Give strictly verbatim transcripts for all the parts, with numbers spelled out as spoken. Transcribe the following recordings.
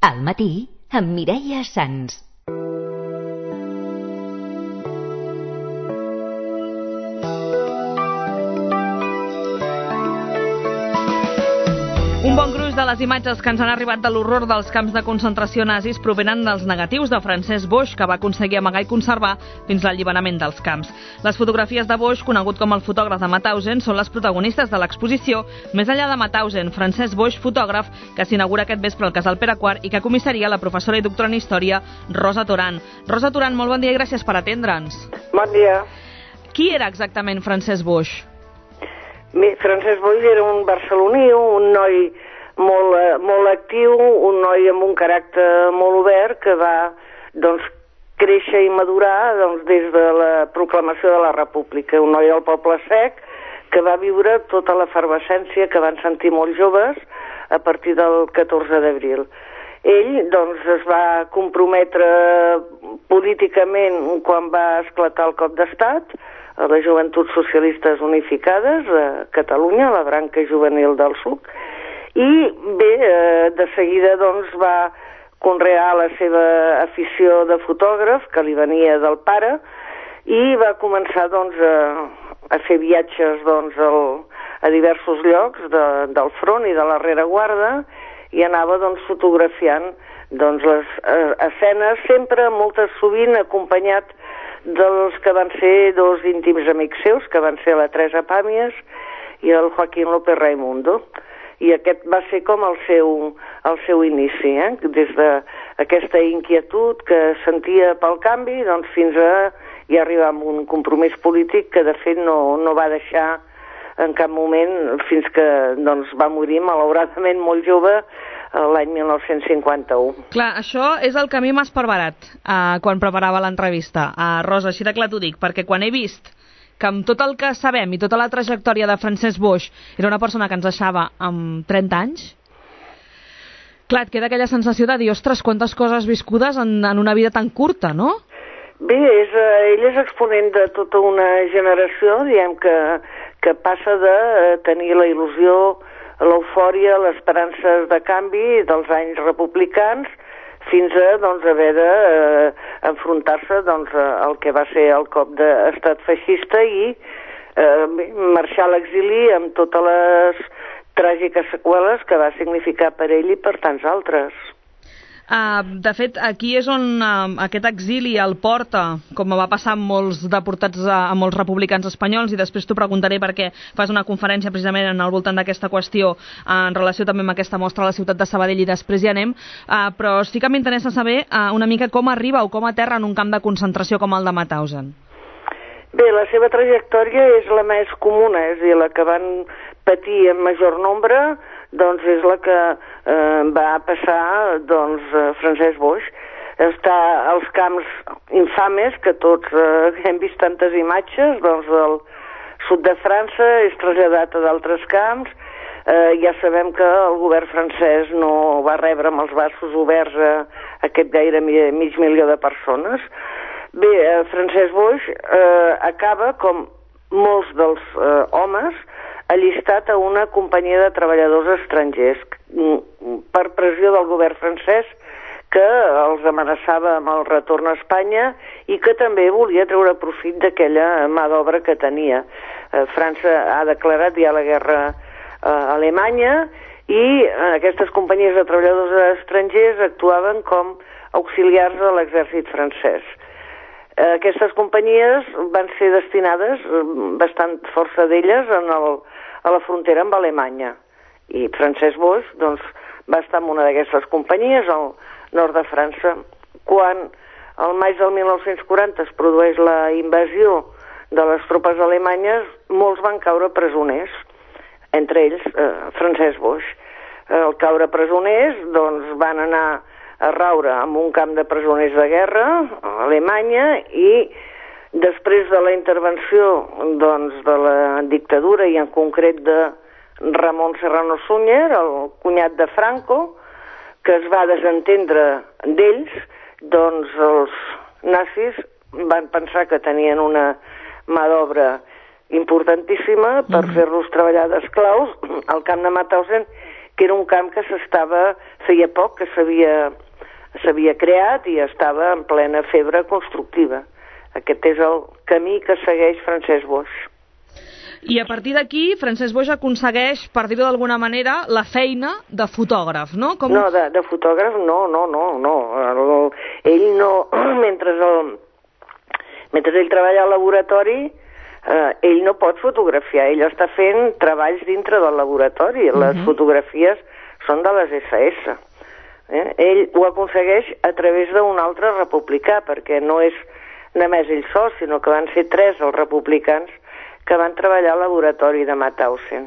Al matí, amb Mireia Sans. Un bon gruix de les imatges que ens han arribat de l'horror dels camps de concentració nazis provenen dels negatius de Francesc Boix, que va aconseguir amagar i conservar fins l'alliberament dels camps. Les fotografies de Boix, conegut com el fotògraf de Mauthausen, són les protagonistes de l'exposició Més enllà de Mauthausen, Francesc Boix, fotògraf, que s'inaugura aquest vespre al Casal Pere quart i que comissaria la professora i doctora en Història, Rosa Toran. Rosa Toran, molt bon dia i gràcies per atendre'ns. Bon dia. Qui era exactament Francesc Boix? Bé, Francesc Boix era un barceloní, un noi molt, molt actiu, un noi amb un caràcter molt obert que va doncs, créixer i madurar doncs, des de la proclamació de la República. Un noi del poble sec que va viure tota l'efervescència que van sentir molts joves a partir del catorze d'abril. Ell doncs, es va comprometre políticament quan va esclatar el cop d'estat a les Joventuts Socialistes Unificades a Catalunya, la branca juvenil del S U C, i bé, eh, de seguida doncs, va conrear la seva afició de fotògraf, que li venia del pare, i va començar doncs, a, a fer viatges doncs, al, a diversos llocs de, del front i de la rereguarda, i anava doncs, fotografiant doncs, les eh, escenes, sempre moltes sovint acompanyat dels que van ser dos íntims amics seus, que van ser la Teresa Pàmies i el Joaquín López Raimundo. I aquest va ser com el seu, el seu inici, eh? Des d'aquesta inquietud que sentia pel canvi doncs, fins a ja arribar a un compromís polític que de fet no, no va deixar en cap moment fins que doncs, va morir malauradament molt jove l'any mil nou-cents cinquanta-u. Clar, això és el que a mi m'ha esparverat eh, quan preparava l'entrevista. Uh, Rosa, així de clar t'ho dic, perquè quan he vist que amb tot el que sabem i tota la trajectòria de Francesc Boix era una persona que ens deixava amb trenta anys, clar, et queda aquella sensació de dir, ostres, quantes coses viscudes en, en una vida tan curta, no? Bé, és, eh, ell és exponent de tota una generació, diguem que, que passa de eh, tenir la il·lusió, l'eufòria, les esperances de canvi dels anys republicans fins a doncs, haver d'enfrontar-se eh, doncs, al que va ser el cop d'estat feixista i eh, marxar a l'exili amb totes les tràgiques seqüeles que va significar per ell i per tants altres. Uh, de fet, aquí és on uh, aquest exili el porta, com va passar amb molts deportats a, a molts republicans espanyols, i després t'ho preguntaré perquè fas una conferència precisament al voltant d'aquesta qüestió uh, en relació també amb aquesta mostra a la ciutat de Sabadell, i després hi anem, uh, però sí que m'interessa saber uh, una mica com arriba o com aterra en un camp de concentració com el de Mauthausen. Bé, la seva trajectòria és la més comuna, és a dir, la que van patir en major nombre, doncs és la que eh, va passar doncs, Francesc Boix. Està als camps infames, que tots eh, hem vist tantes imatges, doncs del sud de França, és traslladat a d'altres camps. Eh, ja sabem que el govern francès no va rebre amb els braços oberts a aquest gaire mig milió de persones. Bé, eh, Francesc Boix eh, acaba, com molts dels eh, homes, allistat a una companyia de treballadors estrangers per pressió del govern francès, que els amenaçava amb el retorn a Espanya i que també volia treure profit d'aquella mà d'obra que tenia. Eh, França ha declarat ja la guerra a Alemanya i aquestes companyies de treballadors estrangers actuaven com auxiliars de l'exèrcit francès. Aquestes companyies van ser destinades, bastant força d'elles, en el, a la frontera amb Alemanya. I Francesc Boix doncs, va estar en una d'aquestes companyies al nord de França. Quan al maig del mil nou-cents quaranta es produeix la invasió de les tropes alemanyes, molts van caure presoners, entre ells eh, Francesc Boix. Al caure presoners doncs, van anar a raure en un camp de presoners de guerra a Alemanya i després de la intervenció doncs, de la dictadura i en concret de Ramon Serrano Súñer, el cunyat de Franco, que es va desentendre d'ells, doncs els nazis van pensar que tenien una mà d'obra importantíssima per mm-hmm. fer-los treballar d'esclaus al camp de Mauthausen que era un camp que s'estava, feia poc que s'havia s'havia creat i estava en plena febre constructiva. Aquest és el camí que segueix Francesc Boix. I a partir d'aquí, Francesc Boix aconsegueix, per dir-ho d'alguna manera, la feina de fotògraf, no? Com... No, de, de fotògraf no, no, no, no. El, ell no, mentre, el, mentre ell treballa al laboratori, eh, ell no pot fotografiar, ell està fent treballs dintre del laboratori, les uh-huh. fotografies són de les esse esse. Eh? Ell ho aconsegueix a través d'un altre republicà, perquè no és només ell sol, sinó que van ser tres els republicans que van treballar al laboratori de Mauthausen.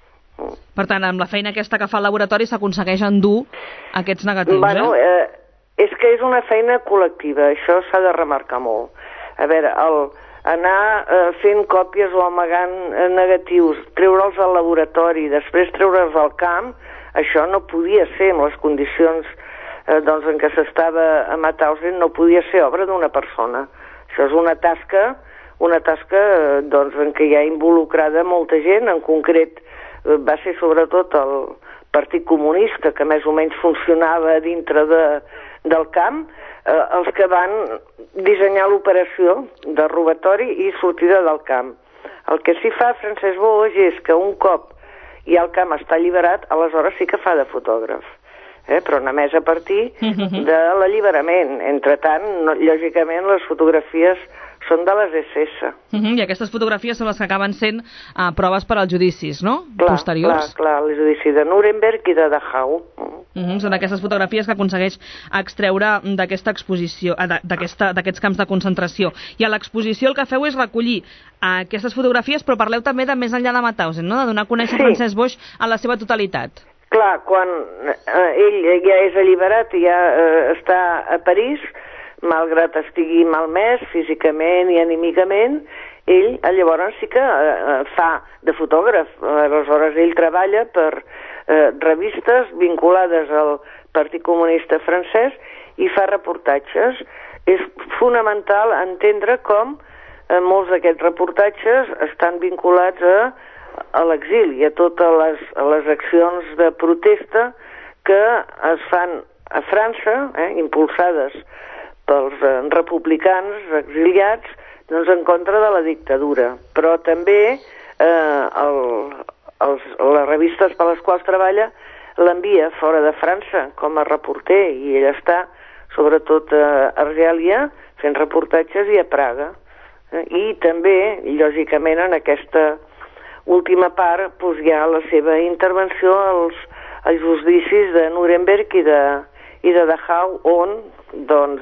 Per tant, amb la feina aquesta que fa al laboratori s'aconsegueix endur aquests negatius, bueno, eh? eh? És que és una feina col·lectiva, això s'ha de remarcar molt. A veure, el, anar eh, fent còpies o amagant eh, negatius, treure'ls al laboratori, després treure'ls al camp, això no podia ser, en les condicions eh, doncs, en què s'estava a Mauthausen, no podia ser obra d'una persona. Això és una tasca, una tasca eh, doncs, en què hi ha involucrada molta gent, en concret eh, va ser sobretot el Partit Comunista, que més o menys funcionava dintre de, del camp, eh, els que van dissenyar l'operació de robatori i sortida del camp. El que s'hi fa Francesc Boix és que un cop i el camp està alliberat, aleshores sí que fa de fotògraf. Eh? Però només a partir de l'alliberament. Entre tant, no, lògicament, les fotografies són de les esse esse. Uh -huh. I aquestes fotografies són les que acaben sent uh, proves per als judicis, no? Clar, posteriors. clar, clar, el judici de Nuremberg i de Dachau. Uh -huh. Són aquestes fotografies que aconsegueix extreure d'aquesta exposició, d'aquests camps de concentració. I a l'exposició el que feu és recollir aquestes fotografies, però parleu també de més enllà de Mauthausen, no? De donar a conèixer sí. Francesc Boix en la seva totalitat. Clar, quan eh, ell ja és alliberat i ja eh, està a París, malgrat estigui malmès físicament i anímicament, ell llavors sí que eh, fa de fotògraf. Aleshores ell treballa per eh, revistes vinculades al Partit Comunista francès i fa reportatges. És fonamental entendre com eh, molts d'aquests reportatges estan vinculats a, a l'exili, a totes les, a les accions de protesta que es fan a França, eh, impulsades pels eh, republicans exiliats, doncs en contra de la dictadura. Però també eh, el, els, les revistes per les quals treballa l'envia fora de França com a reporter, i ell està sobretot a Argèlia fent reportatges i a Praga. Eh, I també, lògicament, en aquesta última part doncs, hi ha la seva intervenció als, als judicis de Nuremberg i de, i de Dachau, on doncs,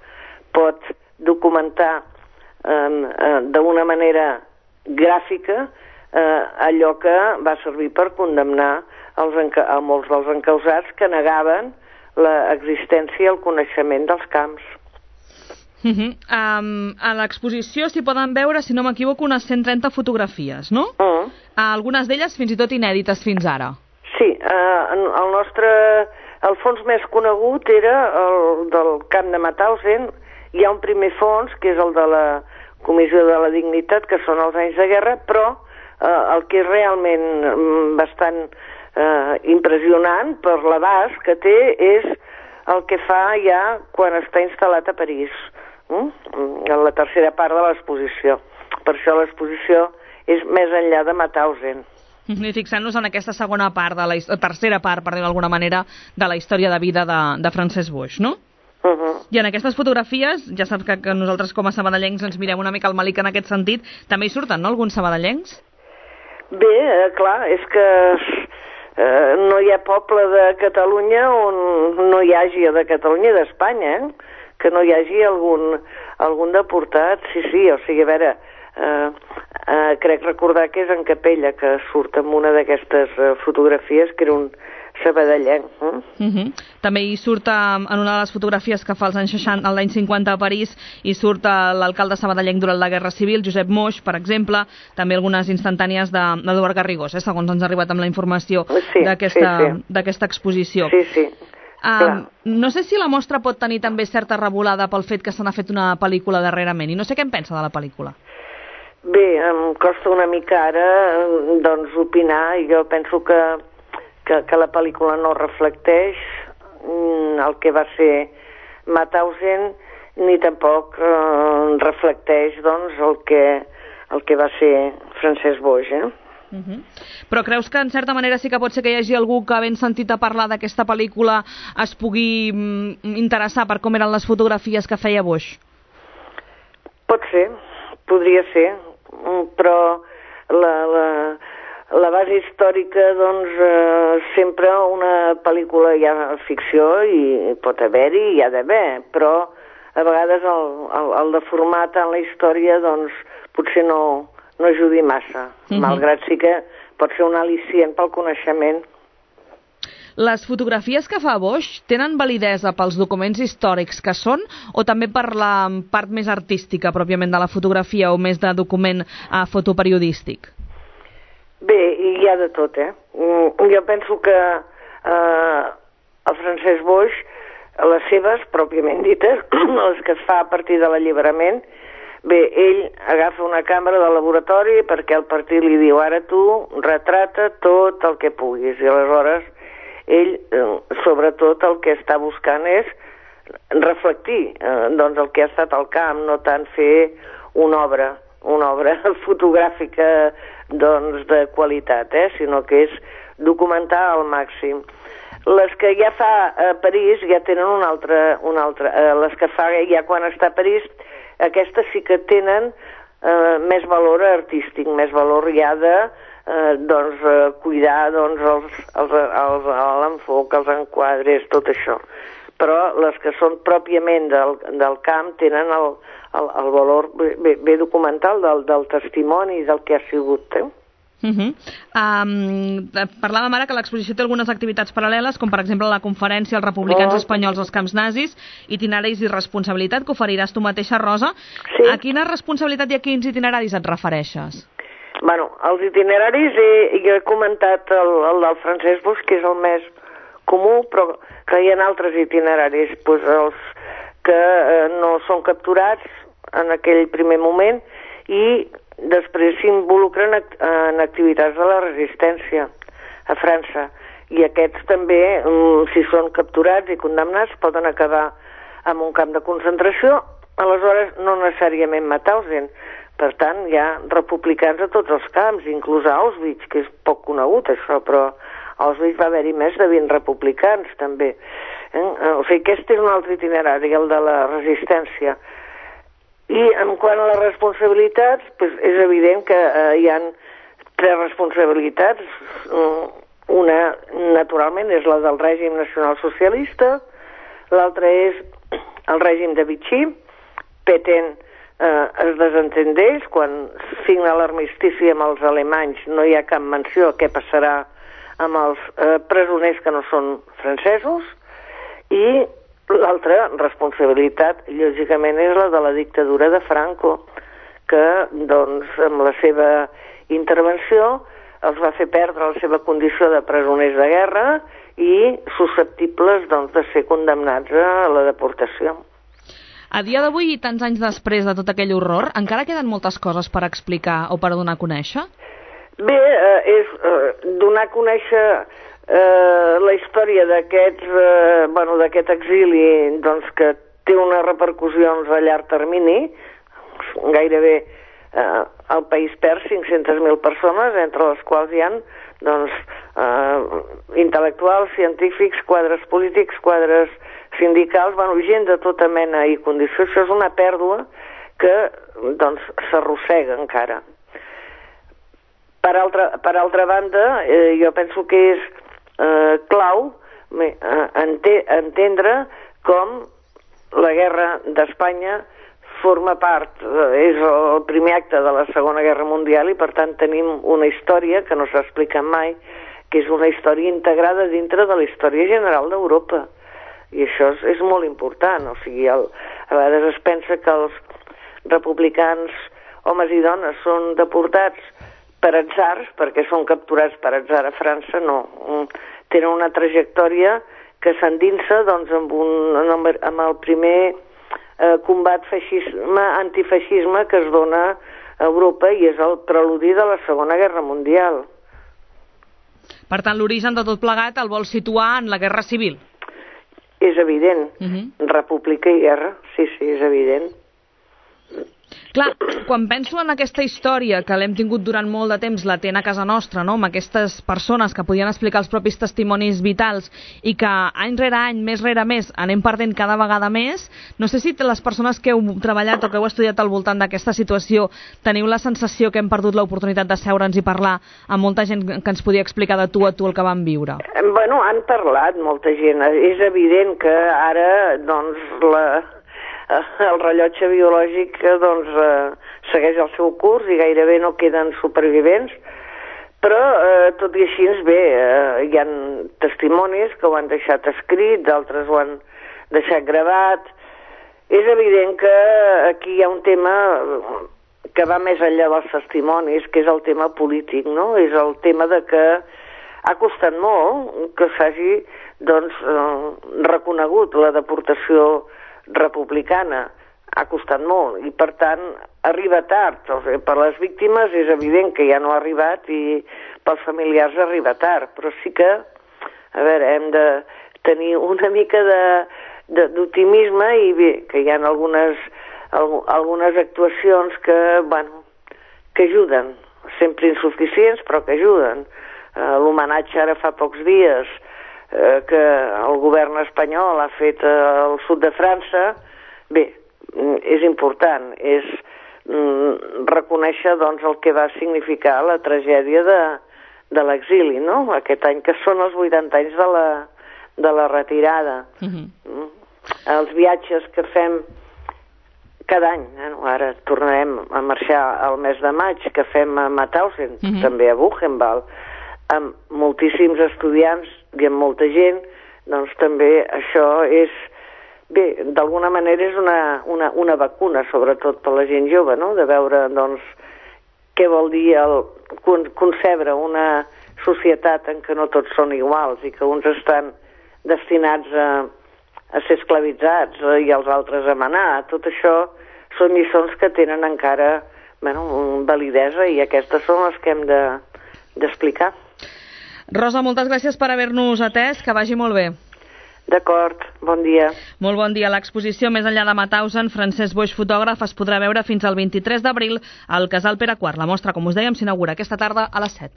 pot documentar eh, eh, d'una manera gràfica eh, allò que va servir per condemnar els a molts dels encausats que negaven l'existència i el coneixement dels camps. Uh -huh. um, a l'exposició s'hi poden veure, si no m'equivoco, unes cent trenta fotografies, no? Uh -huh. Algunes d'elles fins i tot inèdites fins ara. Sí, uh, el nostre... El fons més conegut era el del camp de Mauthausen. Hi ha un primer fons, que és el de la Comissió de la Dignitat, que són els anys de guerra, però eh, el que és realment bastant eh, impressionant per l'abast que té és el que fa ja quan està instal·lat a París, mm? en la tercera part de l'exposició. Per això l'exposició és més enllà de Mauthausen. I fixant-nos en aquesta segona part, de la tercera part, per dir-ho d'alguna manera, de la història de vida de, de Francesc Boix, no? Uh -huh. I en aquestes fotografies, ja saps que, que nosaltres com a sabadellencs ens mirem una mica el malic en aquest sentit, també hi surten, no?, alguns sabadellencs? Bé, eh, clar, és que eh, no hi ha poble de Catalunya on no hi hagi, de Catalunya i d'Espanya, eh? que no hi hagi algun, algun deportat, sí, sí, o sigui, a veure, eh, eh, crec recordar que és en Capella que surt en una d'aquestes eh, fotografies, que era un sabadellenc. Eh? Uh -huh. També hi surt en una de les fotografies que fa als anys seixanta, l'any cinquanta a París, hi surt l'alcalde sabadellenc durant la Guerra Civil, Josep Moix, per exemple, també algunes instantànies d'Eduard Garrigós, eh, segons ens ha arribat amb la informació sí, d'aquesta sí, sí. d'aquesta exposició. Sí, sí. Um, no sé si la mostra pot tenir també certa revolada pel fet que se n'ha fet una pel·lícula darrerament, i no sé què en pensa de la pel·lícula. Bé, em costa una mica ara doncs opinar, i jo penso que que, que la pel·lícula no reflecteix mm, el que va ser Mauthausen, ni tampoc eh, reflecteix doncs, el, que, el que va ser Francesc Boix. Eh? Uh -huh. Però creus que en certa manera sí que pot ser que hi hagi algú que, havent sentit a parlar d'aquesta pel·lícula, es pugui mm, interessar per com eren les fotografies que feia Boix? Pot ser, podria ser, però la, la, la base històrica, doncs, eh, sempre una pel·lícula hi ha ficció i pot haver-hi, hi ha d'haver, però a vegades el, el, el deformar tant la història, doncs, potser no, no ajudi massa, uh-huh. malgrat sí que pot ser un al·licient pel coneixement. Les fotografies que fa Boix tenen validesa pels documents històrics que són o també per la part més artística pròpiament de la fotografia o més de document eh, fotoperiodístic? Bé, hi ha de tot, eh? Jo penso que eh, el Francesc Boix, les seves, pròpiament dites, les que es fa a partir de l'alliberament, bé, ell agafa una càmera de laboratori perquè el partit li diu ara tu retrata tot el que puguis i aleshores ell, sobretot, el que està buscant és reflectir eh, doncs el que ha estat al camp, no tant fer una obra, una obra fotogràfica doncs, de qualitat, eh, sinó que és documentar al màxim. Les que ja fa a París ja tenen una altra, una altra eh, les que fa ja quan està a París, aquestes sí que tenen eh, més valor artístic, més valor ja de Eh, doncs, eh, cuidar doncs, els, els, els, l'enfoc, els enquadres, tot això. Però les que són pròpiament del, del camp tenen el, el, el valor bé, bé documental del, del testimoni del que ha sigut. Eh? Uh -huh. um, parlàvem ara que l'exposició té algunes activitats paral·leles, com per exemple la conferència Els republicans oh. espanyols als camps nazis, itineraris i responsabilitat, que oferiràs tu mateixa, Rosa. Sí. A quina responsabilitat i a quins itineraris et refereixes? Bueno, els itineraris he, he comentat el, el del Francesc Boix, que és el més comú, però que hi ha altres itineraris, doncs els que eh, no són capturats en aquell primer moment i després s'involucren en activitats de la resistència a França. I aquests també, si són capturats i condemnats, poden acabar en un camp de concentració, aleshores no necessàriament Mauthausen. Per tant, hi ha republicans a tots els camps, inclús a Auschwitz, que és poc conegut això, però a Auschwitz va haver-hi més de vint republicans, també. Eh? O sigui, aquest és un altre itinerari, el de la resistència. I en quant a les responsabilitats, doncs és evident que eh, hi ha tres responsabilitats. Una, naturalment, és la del règim nacionalsocialista, l'altra és el règim de Vichy. Pétain Eh, es desentén d'ells, quan signa l'armistici amb els alemanys no hi ha cap menció a què passarà amb els eh, presoners que no són francesos, i l'altra responsabilitat, lògicament, és la de la dictadura de Franco, que, doncs, amb la seva intervenció els va fer perdre la seva condició de presoners de guerra i susceptibles, doncs, de ser condemnats a la deportació. A dia d'avui, i tants anys després de tot aquell horror, encara queden moltes coses per explicar o per donar a conèixer? Bé, eh, és eh, donar a conèixer eh, la història d'aquests, eh, bueno, d'aquest exili, doncs, que té unes repercussions a llarg termini. Gairebé eh, el país perd cinc-centes mil persones, entre les quals hi ha, doncs, eh, intel·lectuals, científics, quadres polítics, quadres sindicals, bueno, gent de tota mena i condició. Això és una pèrdua que, doncs, s'arrossega encara. Per altra, per altra banda, eh, jo penso que és eh, clau eh, ente, entendre com la guerra d'Espanya forma part, eh, és el primer acte de la Segona Guerra Mundial i per tant tenim una història que no s'ha explicat mai, que és una història integrada dintre de la història general d'Europa. I això és, és molt important. O sigui, el, a vegades es pensa que els republicans, homes i dones, són deportats per atzars, perquè són capturats per atzar a França. No. Tenen una trajectòria que s'endinsa, doncs, amb, un, amb el primer eh, combat feixisme, antifeixisme que es dona a Europa i és el preludi de la Segona Guerra Mundial. Per tant, l'origen de tot plegat el vol situar en la Guerra Civil. És evident. Uh -huh. República i guerra, sí, sí, és evident. Clar, quan penso en aquesta història que l'hem tingut durant molt de temps latent a casa nostra, no? Amb aquestes persones que podien explicar els propis testimonis vitals i que any rere any, mes rere mes, anem perdent cada vegada més, no sé si les persones que heu treballat o que heu estudiat al voltant d'aquesta situació teniu la sensació que hem perdut l'oportunitat de seure'ns i parlar amb molta gent que ens podia explicar de tu a tu el que vam viure. Bueno, han parlat molta gent. És evident que ara, doncs, la... el rellotge biològic doncs, eh, segueix el seu curs i gairebé no queden supervivents, però eh, tot i així, bé, eh, hi ha testimonis que ho han deixat escrit, d'altres ho han deixat gravat. És evident que aquí hi ha un tema que va més enllà dels testimonis, que és el tema polític, no? És el tema de que ha costat molt que s'hagi doncs, eh, reconegut la deportació republicana. Ha costat molt i per tant arriba tard. O sigui, per les víctimes és evident que ja no ha arribat i pels familiars arriba tard, però sí que a veure, hem de tenir una mica d'optimisme i bé, que hi ha algunes, algunes actuacions que, bueno, que ajuden, sempre insuficients però que ajuden. L'homenatge ara fa pocs dies Eh, que el govern espanyol ha fet al sud de França, bé, és important, és mm, reconèixer doncs, el que va significar la tragèdia de, de l'exili, no? Aquest any que són els vuitanta anys de la, de la retirada. Uh-huh. mm. Els viatges que fem cada any, eh? Ara tornarem a marxar al mes de maig, que fem a Mauthausen, uh-huh. també a Buchenwald, amb moltíssims estudiants i amb molta gent, doncs també això és, bé, d'alguna manera és una, una, una vacuna, sobretot per la gent jove, no?, de veure, doncs, què vol dir el, concebre una societat en què no tots són iguals i que uns estan destinats a, a ser esclavitzats i els altres a manar. Tot això són lliçons que tenen encara, bueno, validesa i aquestes són les que hem de, d'explicar. Rosa, moltes gràcies per haver-nos atès, que vagi molt bé. D'acord, bon dia. Molt bon dia. L'exposició Més enllà de Mauthausen, Francesc Boix, fotògraf, es podrà veure fins al vint-i-tres d'abril al Casal Pere quart. La mostra, com us dèiem, s'inaugura aquesta tarda a les set.